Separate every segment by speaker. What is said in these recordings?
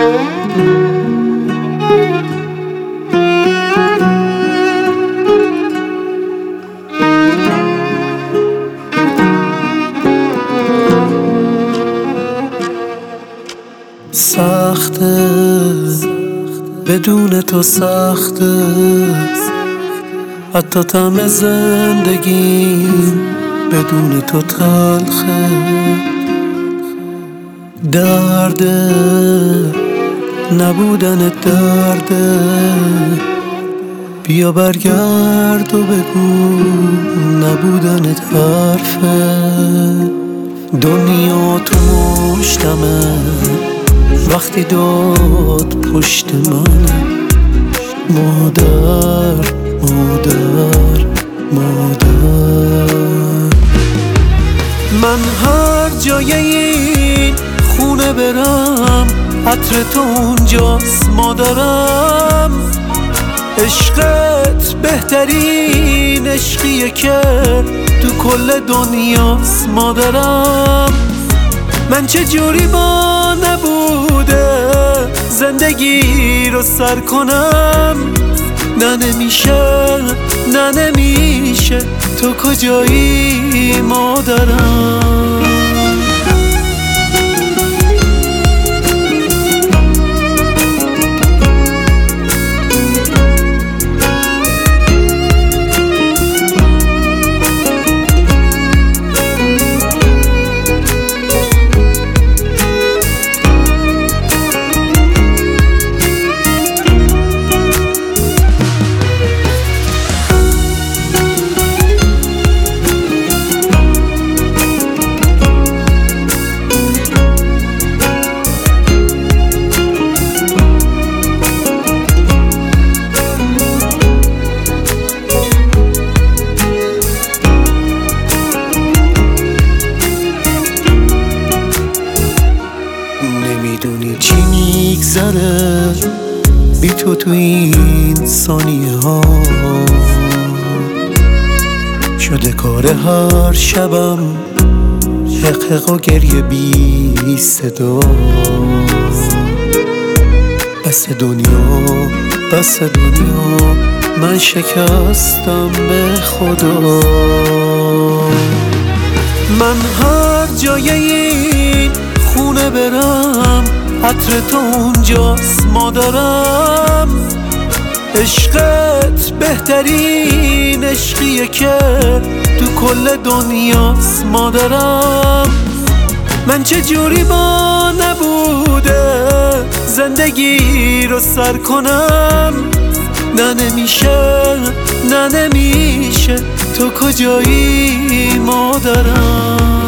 Speaker 1: سخته بدون تو، سخته حتی طعم زندگی بدون تو تلخه. درده نبودن درده، بیا برگرد و بگو نبودنت حرفه. دنیا تو مشتمه وقتی داد پشت منه. مادر مادر مادر، من هر جای این خونه برم عطر تو اونجاست مادرم. عشقت بهترین عشقیه که تو کل دنیاست مادرم. من چه جوری با نبوده زندگی رو سر کنم. نه نمیشه، نه نمیشه، تو کجایی مادرم؟ نمیدونی چی میگذره بی تو این ثانیه ها. شده کار هر شبم حقق و گریه بی صدا. بس دنیا بس دنیا، من شکستم به خدا. من هر جای این خونه برم عطر تو اونجاست مادرم. عشقت بهترین عشقیه که تو کل دنیاست مادرم. من چه جوری با نبوده زندگی رو سر کنم. نه نمیشه، نه نمیشه، تو کجایی مادرم؟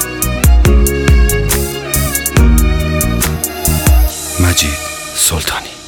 Speaker 2: مجید سلطانی.